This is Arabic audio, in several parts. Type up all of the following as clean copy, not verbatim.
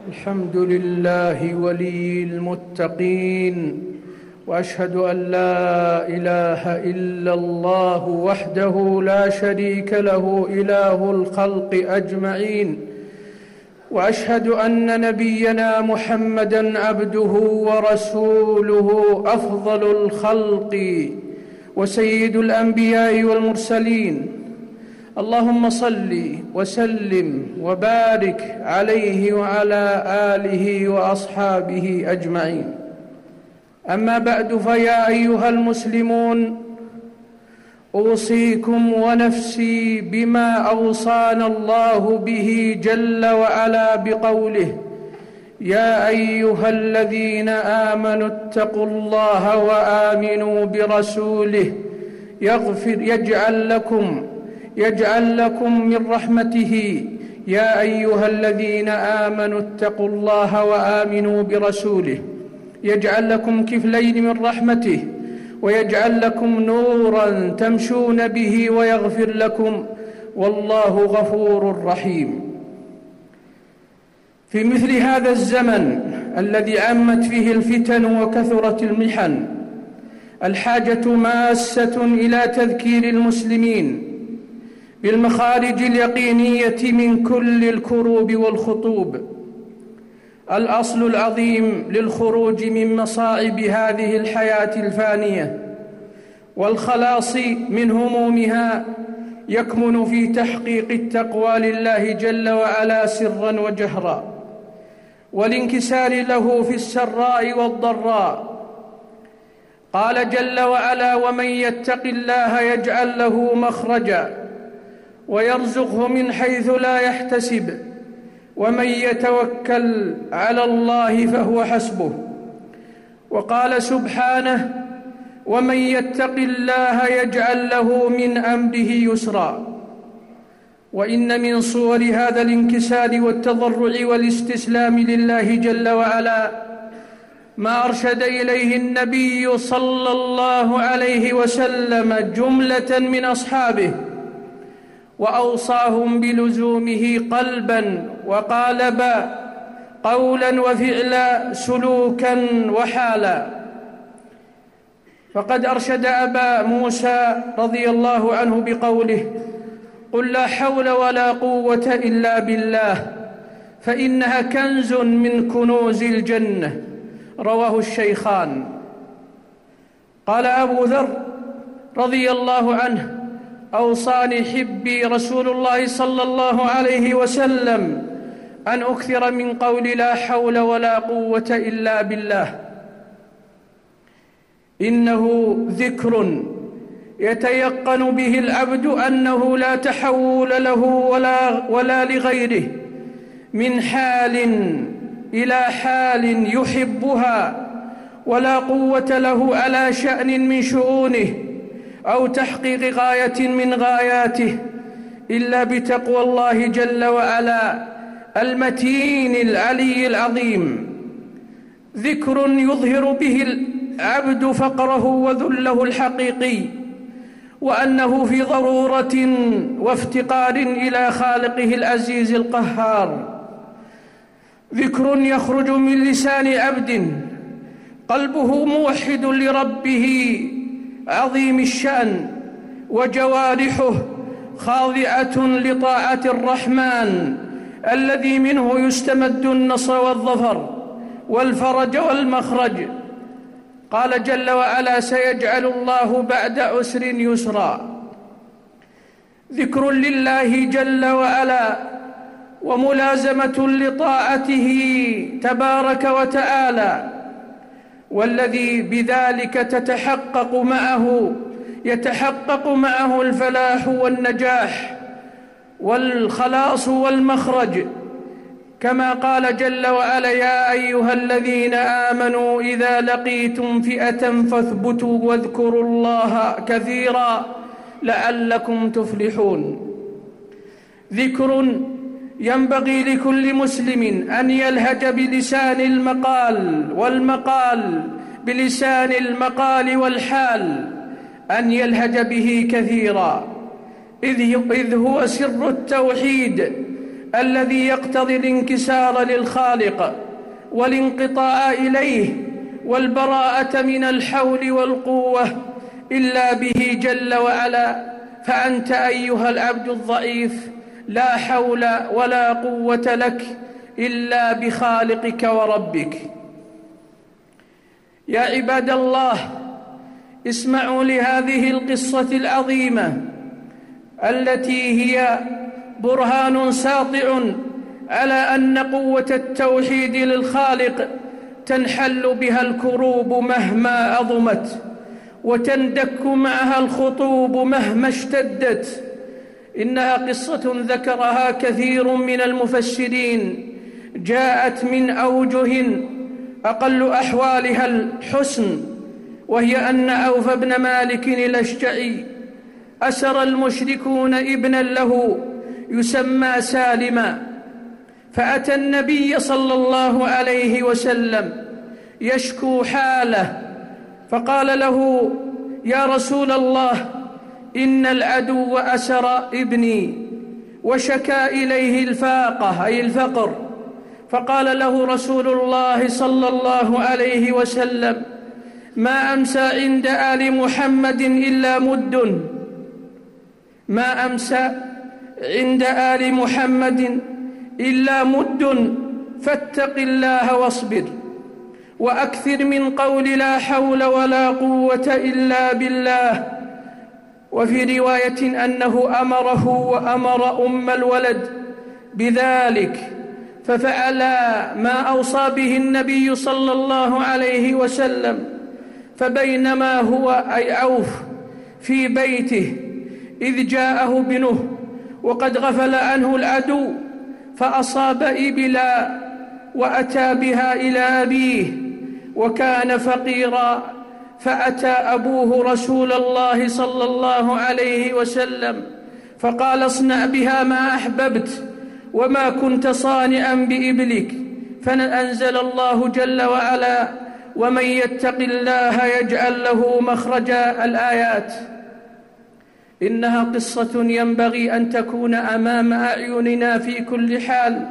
الحمد لله ولي المتقين، وأشهد أن لا إله إلا الله وحده لا شريك له إله الخلق أجمعين، وأشهد أن نبينا محمدًا عبده ورسوله أفضل الخلق وسيد الأنبياء والمرسلين. اللهم صل وسلم وبارك عليه وعلى آله وأصحابه أجمعين. أما بعد، فيا أيها المسلمون، أوصيكم ونفسي بما أوصانا الله به جل وعلا بقوله: يا أيها الذين آمنوا اتقوا الله وآمنوا برسوله يجعل لكم من رحمته. يا أيها الذين آمنوا اتقوا الله وآمنوا برسوله يجعل لكم كفلين من رحمته ويجعل لكم نورا تمشون به ويغفر لكم، والله غفور رحيم. في مثل هذا الزمن الذي عمت فيه الفتن وكثرت المحن، الحاجة ماسة إلى تذكير المسلمين بالمخارج اليقينية من كل الكروب والخطوب. الأصل العظيم للخروج من مصاعب هذه الحياة الفانية والخلاص من همومها يكمن في تحقيق التقوى لله جل وعلا سرا وجهرا، والانكسار له في السراء والضراء. قال جل وعلا: ومن يتق الله يجعل له مخرجا ويرزقه من حيث لا يحتسب ومن يتوكل على الله فهو حسبه. وقال سبحانه: ومن يتق الله يجعل له من أمره يسرا. وإن من صور هذا الانكسار والتضرع والاستسلام لله جل وعلا ما أرشد إليه النبي صلى الله عليه وسلم جملة من أصحابه، وأوصاهم بلزومه قلبا وقالبا، قولا وفعلا، سلوكا وحالا. فقد أرشد أبا موسى رضي الله عنه بقوله: قل لا حول ولا قوة إلا بالله فإنها كنز من كنوز الجنة، رواه الشيخان. قال أبو ذر رضي الله عنه: أوصاني حبي رسول الله صلى الله عليه وسلم أن أكثر من قول لا حول ولا قوة إلا بالله. إنه ذكر يتيقن به العبد أنه لا تحول له ولا لغيره من حال إلى حال يحبها، ولا قوة له على شأن من شؤونه أو تحقيق غاية من غاياته إلا بتقوى الله جل وعلا المتين العلي العظيم. ذكر يظهر به العبد فقره وذله الحقيقي، وأنه في ضرورة وافتقار إلى خالقه العزيز القهار. ذكر يخرج من لسان عبد قلبه موحد لربه عظيم الشأن، وجوارحه خاضعة لطاعة الرحمن الذي منه يستمد النصر والظفر والفرج والمخرج. قال جل وعلا: سيجعل الله بعد عسر يسرا. ذكر لله جل وعلا وملازمة لطاعته تبارك وتعالى، والذي بذلك يتحقق معه الفلاح والنجاح والخلاص والمخرج، كما قال جل وعلا: يا أيها الذين آمنوا إذا لقيتم فئة فاثبتوا واذكروا الله كثيرا لعلكم تفلحون. ذكر ينبغي لكل مسلم أن يلهج بلسان المقال والحال، أن يلهج به كثيرا، إذ هو سر التوحيد الذي يقتضي الانكسار للخالق والانقطاع إليه والبراءة من الحول والقوة إلا به جل وعلا، فأنت أيها العبد الضعيف لا حول ولا قوة لك إلا بخالقك وربك. يا عباد الله، اسمعوا لهذه القصة العظيمة التي هي برهان ساطع على أن قوة التوحيد للخالق تنحل بها الكروب مهما عظمت، وتندك معها الخطوب مهما اشتدت. إنها قصة ذكرها كثير من المفسرين، جاءت من أوجه أقل أحوالها الحسن، وهي أن عوف بن مالك الأشجعي أسر المشركون ابنا له يسمى سالما، فأتى النبي صلى الله عليه وسلم يشكو حاله، فقال له: يا رسول الله، إن العدو أسر ابني وشكى إليه الفاقة أي الفقر. فقال له رسول الله صلى الله عليه وسلم: ما أمسى عند آل محمد إلا مد، ما أمسى عند آل محمد إلا مد، فاتق الله واصبر، وأكثر من قول لا حول ولا قوة إلا بالله. وفي رواية أنه أمره وأمر أم الولد بذلك، ففعلا ما أوصى به النبي صلى الله عليه وسلم. فبينما هو أي عوف في بيته إذ جاءه ابنه وقد غفل عنه العدو، فأصاب إبلا وأتى بها إلى أبيه، وكان فقيرا، فأتى أبوه رسول الله صلى الله عليه وسلم فقال: اصنع بها ما أحببت، وما كنت صانعا بإبلك. فأنزل الله جل وعلا: ومن يتق الله يجعل له مخرجا، الآيات. إنها قصة ينبغي أن تكون أمام أعيننا في كل حال،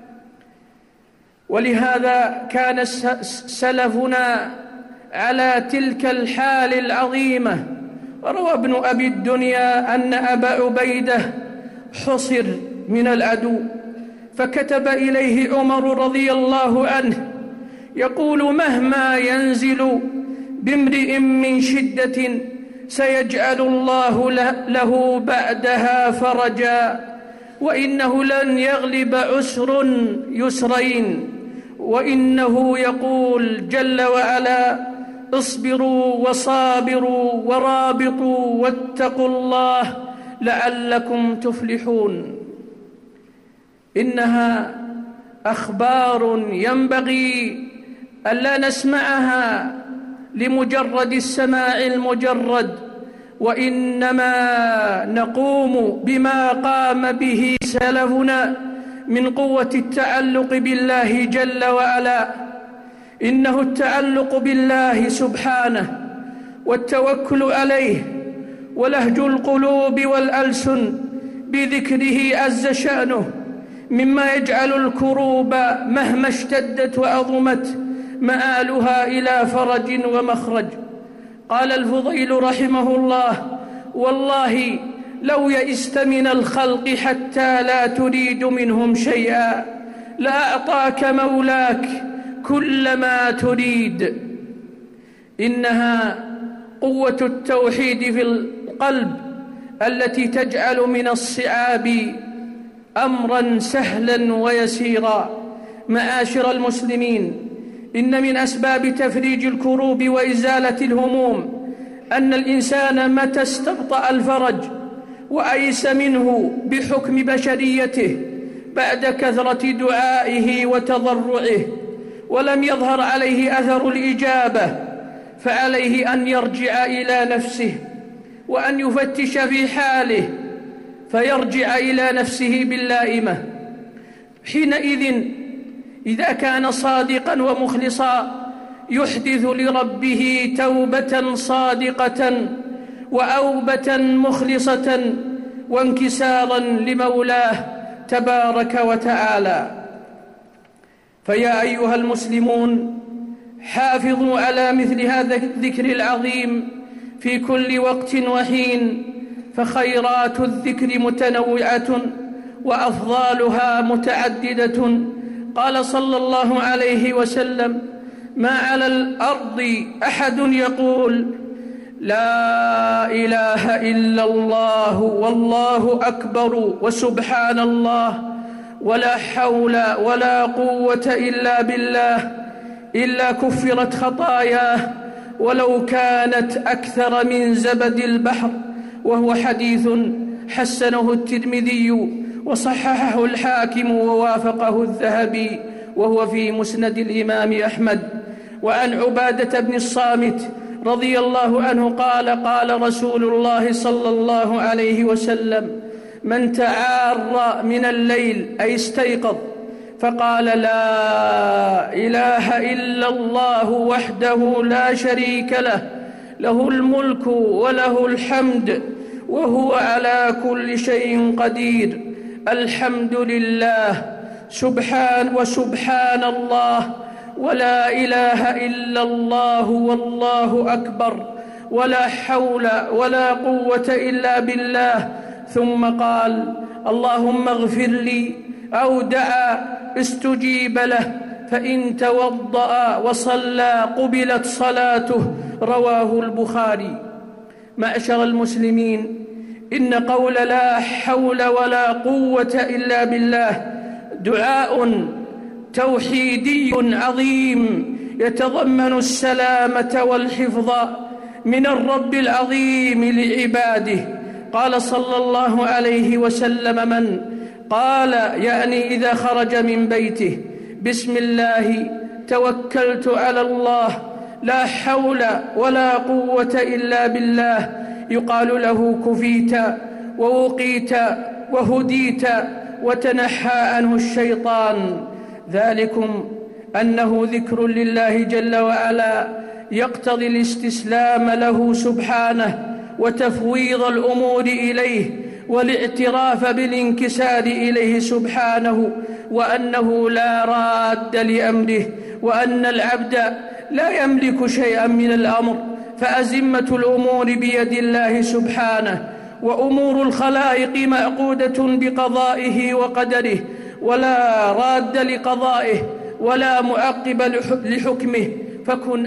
ولهذا كان سلفنا على تلك الحال العظيمة. وروى ابن أبي الدنيا أن أبا عبيدة حصر من العدو، فكتب إليه عمر رضي الله عنه يقول: مهما ينزل بامرئ من شدة سيجعل الله له بعدها فرجا، وإنه لن يغلب عسر يسرين، وإنه يقول جل وعلا: اصبروا وصابروا ورابطوا واتقوا الله لعلكم تفلحون. إنها أخبار ينبغي ألا نسمعها لمجرد السماع المجرد، وإنما نقوم بما قام به سلفنا من قوة التعلق بالله جل وعلا. إنه التعلق بالله سبحانه والتوكل عليه ولهج القلوب والألسن بذكره عز شأنه مما يجعل الكروب مهما اشتدت وعظمت مآلها إلى فرج ومخرج. قال الفضيل رحمه الله: والله لو يئست من الخلق حتى لا تريد منهم شيئا لأعطاك مولاك كل ما تريد. إنها قوة التوحيد في القلب التي تجعل من الصعاب أمرا سهلا ويسيرا. معاشر المسلمين، إن من أسباب تفريج الكروب وإزالة الهموم أن الإنسان متى استبطأ الفرج وأيس منه بحكم بشريته بعد كثرة دعائه وتضرعه ولم يظهر عليه أثر الإجابة، فعليه أن يرجع إلى نفسه وأن يفتش في حاله، فيرجع إلى نفسه باللائمة. حينئذ إذا كان صادقا ومخلصا يحدث لربه توبة صادقة وأوبة مخلصة وانكسارا لمولاه تبارك وتعالى. فيا أيها المسلمون، حافظوا على مثل هذا الذكر العظيم في كل وقت وحين، فخيرات الذكر متنوعة وأفضالها متعددة. قال صلى الله عليه وسلم: ما على الأرض أحد يقول لا إله إلا الله والله أكبر وسبحان الله ولا حول ولا قوة إلا بالله إلا كفرت خطاياه ولو كانت أكثر من زبد البحر. وهو حديث حسنه الترمذي وصححه الحاكم ووافقه الذهبي، وهو في مسند الإمام أحمد. وعن عبادة بن الصامت رضي الله عنه قال: قال رسول الله صلى الله عليه وسلم: من تعار من الليل أي استيقظ فقال لا إله إلا الله وحده لا شريك له، له الملك وله الحمد وهو على كل شيء قدير، الحمد لله وسبحان الله ولا إله إلا الله والله أكبر ولا حول ولا قوة إلا بالله، ثم قال: اللهم اغفر لي، أو دعا استجيب له، فإن توضأ وصلى قبلت صلاته. رواه البخاري. معشر المسلمين، إن قول لا حول ولا قوة إلا بالله دعاء توحيدي عظيم يتضمن السلامة والحفظ من الرب العظيم لعباده. قال صلى الله عليه وسلم: من قال، يعني إذا خرج من بيته: بسم الله توكلت على الله لا حول ولا قوة إلا بالله، يقال له: كفيت ووقيت وهديت وتنحى عنه الشيطان. ذلكم أنه ذكر لله جل وعلا يقتضي الاستسلام له سبحانه وتفويض الأمور إليه والاعتراف بالانكسار إليه سبحانه، وأنه لا راد لأمره، وأن العبد لا يملك شيئا من الأمر، فأزمة الأمور بيد الله سبحانه، وأمور الخلائق معقودة بقضائه وقدره، ولا راد لقضائه ولا معقب لحكمه. فكن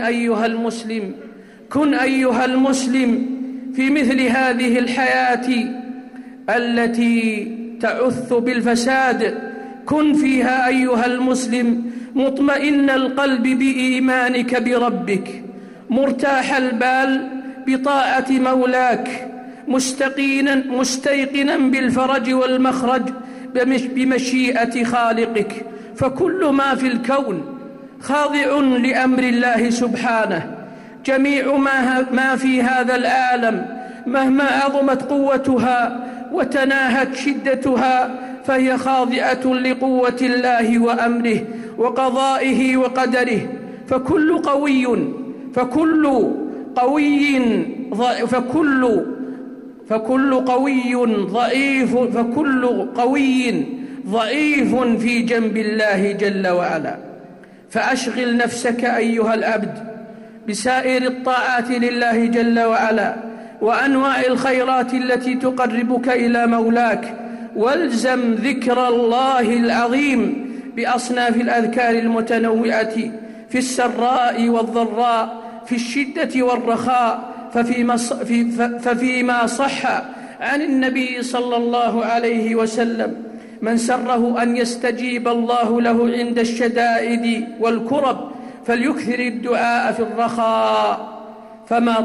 أيها المسلم في مثل هذه الحياة التي تعث بالفساد، كن فيها أيها المسلم مطمئن القلب بإيمانك بربك، مرتاح البال بطاعة مولاك، مستيقنا بالفرج والمخرج بمشيئة خالقك. فكل ما في الكون خاضع لأمر الله سبحانه. جميع ما في هذا العالم مهما عظمت قوتها وتناهت شدتها فهي خاضعة لقوة الله وأمره وقضائه وقدره. فكل قوي ضعيف في جنب الله جل وعلا. فأشغل نفسك أيها العبد بسائر الطاعات لله جل وعلا وأنواع الخيرات التي تقربك إلى مولاك، والزم ذكر الله العظيم بأصناف الأذكار المتنوعة في السراء والضراء، في الشدة والرخاء. ففيما صح عن النبي صلى الله عليه وسلم: من سره أن يستجيب الله له عند الشدائد والكرب فليكثر الدعاء في الرخاء. فما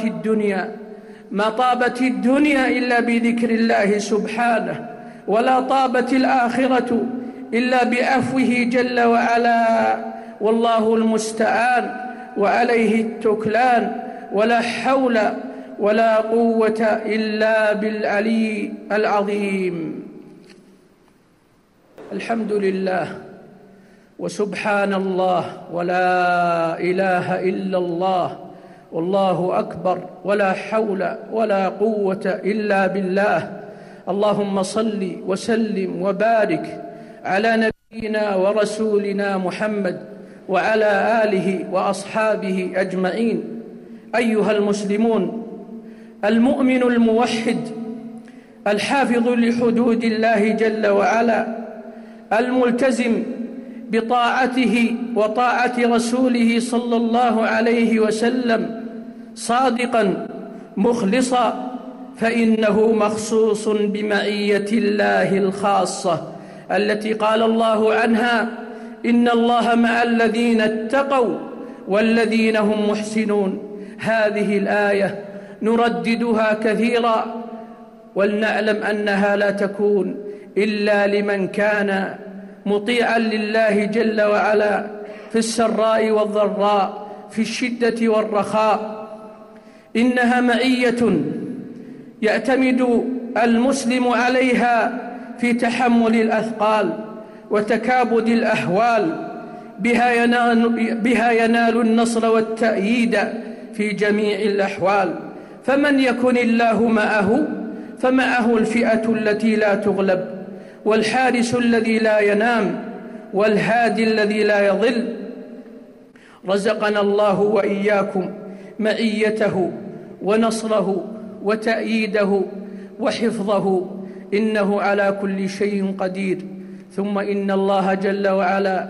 طابت الدنيا إلا بذكر الله سبحانه، ولا طابت الآخرة إلا بعفوه جل وعلا. والله المستعان وعليه التكلان، ولا حول ولا قوة إلا بالعلي العظيم. الحمد لله وسبحان الله ولا إله إلا الله والله أكبر ولا حول ولا قوة إلا بالله. اللهم صل وسلم وبارك على نبينا ورسولنا محمد وعلى آله وأصحابه أجمعين. أيها المسلمون، المؤمن الموحد الحافظ لحدود الله جل وعلا الملتزم بطاعته وطاعة رسوله صلى الله عليه وسلم صادقا مخلصا، فإنه مخصوص بمعية الله الخاصة التي قال الله عنها: إن الله مع الذين اتقوا والذين هم محسنون. هذه الآية نرددها كثيرا، ولنعلم أنها لا تكون إلا لمن كان مطيعا لله جل وعلا في السراء والضراء، في الشدة والرخاء. إنها معية يعتمد المسلم عليها في تحمل الأثقال وتكابد الأهوال، بها ينال النصر والتأييد في جميع الأحوال. فمن يكن الله معه فمعه الفئة التي لا تغلب، والحارس الذي لا ينام، والهادي الذي لا يضل. رزقنا الله وإياكم معيته ونصره وتأييده وحفظه، إنه على كل شيء قدير. ثم إن الله جل وعلا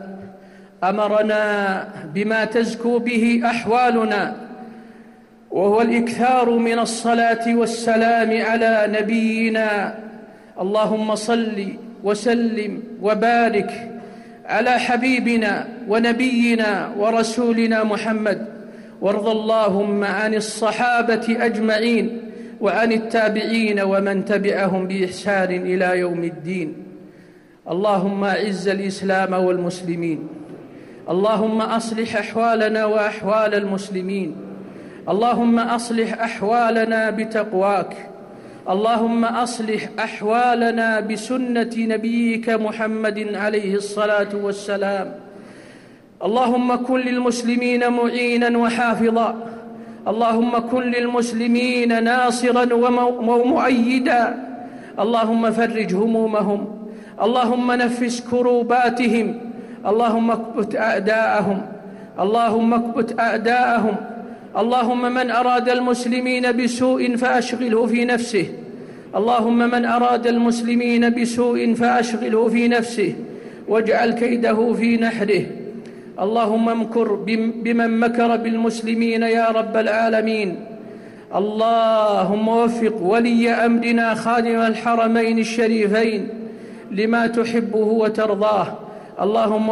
أمرنا بما تزكو به أحوالنا، وهو الإكثار من الصلاة والسلام على نبينا. اللهم صل وسلم وبارك على حبيبنا ونبينا ورسولنا محمد، وارض اللهم عن الصحابة أجمعين وعن التابعين ومن تبعهم بإحسان إلى يوم الدين. اللهم أعز الإسلام والمسلمين، اللهم أصلح أحوالنا وأحوال المسلمين، اللهم أصلح أحوالنا بتقواك، اللهم أصلح أحوالنا بسنة نبيك محمد عليه الصلاة والسلام. اللهم كن للمسلمين معينا وحافظا، اللهم كن للمسلمين ناصرا ومؤيدا، اللهم فرج همومهم، اللهم نفس كروباتهم، اللهم اكبت أعداءهم، اللهم اكبت أعداءهم. اللهم من أراد المسلمين بسوء فأشغله في نفسه، اللهم من أراد المسلمين بسوء فأشغله في نفسه واجعل كيده في نحره. اللهم امكر بمن مكر بالمسلمين يا رب العالمين. اللهم وفق ولي أمرنا خادم الحرمين الشريفين لما تحبه وترضاه، اللهم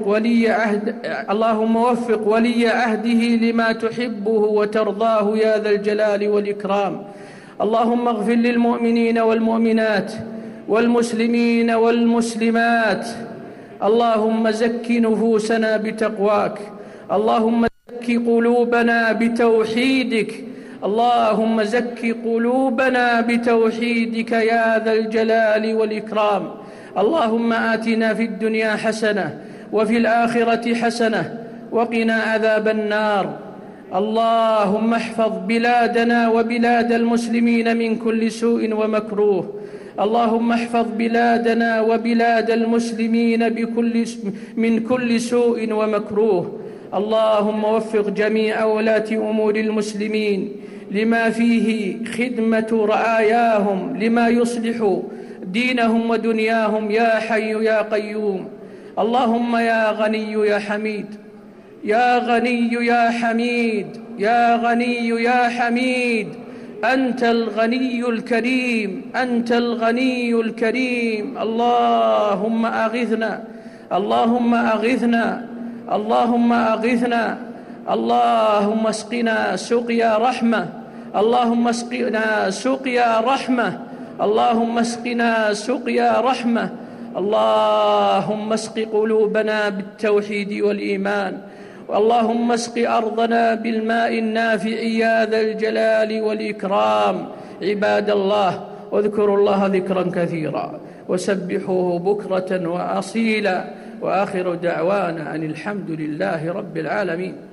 وفق ولي عهده لما تحبه وترضاه يا ذا الجلال والإكرام. اللهم اغفر للمؤمنين والمؤمنات والمسلمين والمسلمات. اللهم زك نفوسنا بتقواك، اللهم زك قلوبنا بتوحيدك، اللهم زك قلوبنا بتوحيدك يا ذا الجلال والإكرام. اللهم آتنا في الدنيا حسنة وفي الآخرة حسنة وقنا عذاب النار. اللهم احفظ بلادنا وبلاد المسلمين من كل سوء ومكروه، اللهم احفظ بلادنا وبلاد المسلمين من كل سوء ومكروه. اللهم وفق جميع ولاة أمور المسلمين لما فيه خدمة رعاياهم، لما يصلح دينهم ودنياهم يا حي يا قيوم. اللهم يا غني يا حميد، يا غني يا حميد، يا غني يا حميد، أنت الغني الكريم، أنت الغني الكريم. اللهم أغثنا، اللهم أغثنا، اللهم أغثنا، اللهم اسقنا سقيا رحمة، اللهم اسقنا سقيا رحمة، اللهم اسقنا سقيا رحمة. اللهم اسق قلوبنا بالتوحيد والإيمان، اللهم اسق أرضنا بالماء النافع يا ذا الجلال والإكرام. عباد الله، واذكروا الله ذكرا كثيرا وسبحوه بكرة وأصيلا، وآخر دعوانا أن الحمد لله رب العالمين.